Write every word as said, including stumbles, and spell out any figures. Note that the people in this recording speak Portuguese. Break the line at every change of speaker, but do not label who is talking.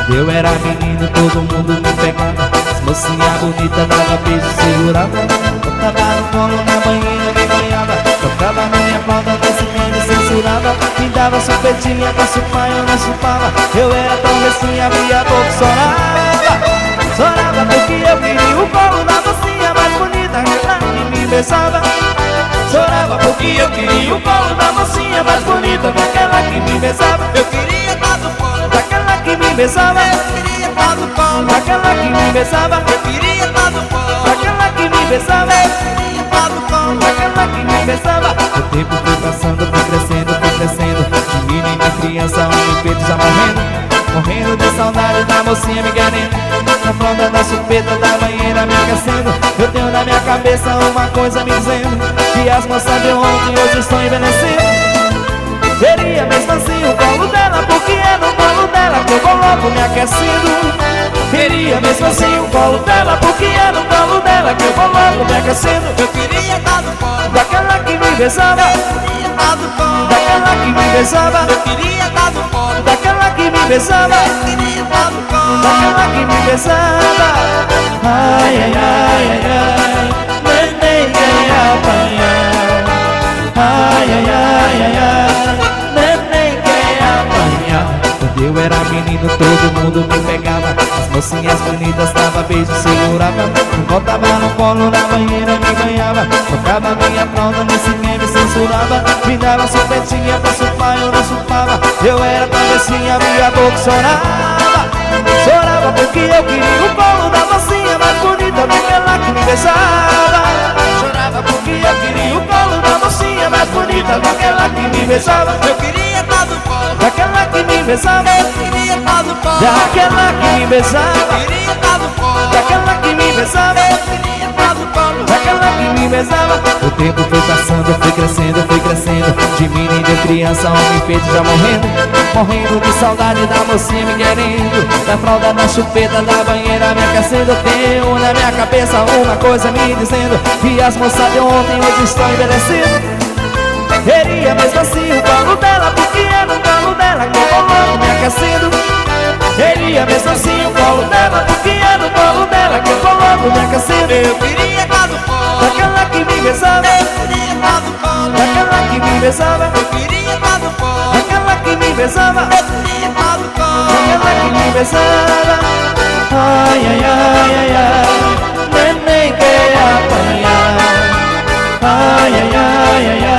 Quando eu era menino todo mundo me pegava, as mocinhas bonitas dava beijo, segurava, botava no colo na banheira, me banhava, tocava na minha flauta, nesse me censurava, me dava chupetinha pra chupar, eu não chupava. Eu era tão recém, abria a boca e chorava, chorava porque eu queria o colo da mocinha mais bonita, aquela que me beijava. Chorava porque eu queria o colo da mocinha mais bonita, daquela que me beijava. Eu queria estar no colo daquela que me beijava. Eu queria estar no colo daquela que me beijava. Eu queria estar no colo daquela que me beijava. Eu queria estar no colo daquela que me beijava. O tempo foi passando, foi crescendo, foi crescendo. De menina, criança, homem, peito já morrendo, morrendo de saudade da mocinha me querendo. Na fronda da chupeta da banheira me aquecendo. Eu tenho na minha cabeça uma coisa me dizendo que as moças de ontem hoje estão envelhecendo. Queria mesmo assim o colo dela, porque é no colo dela que eu coloco me aquecendo. Queria mesmo assim o colo dela, porque é no colo dela que eu coloco me aquecendo. Eu queria estar no colo daquela que me beijava. Eu queria estar no colo daquela que me beijava. Eu queria estar no colo daquela que me beijava. Eu queria estar no colo daquela que me beijava. Ai, ai, ai, ai, ai, neném quer apanhar. Ai, ai, ai, ai, ai, neném quer apanhar. Quando eu era menino todo mundo me pegava, as mocinhas bonitas dava beijo, segurava, me botava no colo na banheira, me banhava, tocava minha fralda, nesse ninguém me censurava, me dava chupetinha pra chupar, eu não chupava. Eu era travessinha, abria a boca e chorava, chorava porque eu queria o colo da mocinha mais bonita, daquela que me beijava. Chorava porque eu queria o colo da mocinha mais bonita, daquela que me beijava. Eu queria estar no colo daquela que me beijava. Eu queria estar no colo daquela que me beijava. Eu queria estar no colo daquela que me beijava. Eu queria estar no colo daquela que me beijava. O tempo foi passando, foi crescendo, foi crescendo. De menino de criança, homem feito já morrendo, morrendo de saudade da mocinha me querendo. Da fralda, da chupeta, da banheira me aquecendo. Eu tenho na minha cabeça uma coisa me dizendo que as moças de ontem hoje estão envelhecendo. Queria mesmo assim o colo dela, porque é no colo dela que eu coloco me aquecendo. Queria mesmo assim o colo dela, porque é no colo dela que eu coloco me aquecendo. Eu queria estar no colo daquela que me beijava. Eu queria estar no colo daquela que me beijava. Eu queria estar no colo daquela que me beijava. Eu queria estar no colo daquela que me beijava. Ai, ai, ai, ai, ai, neném quer apanhar. Ai, ai, ai, ai, ai.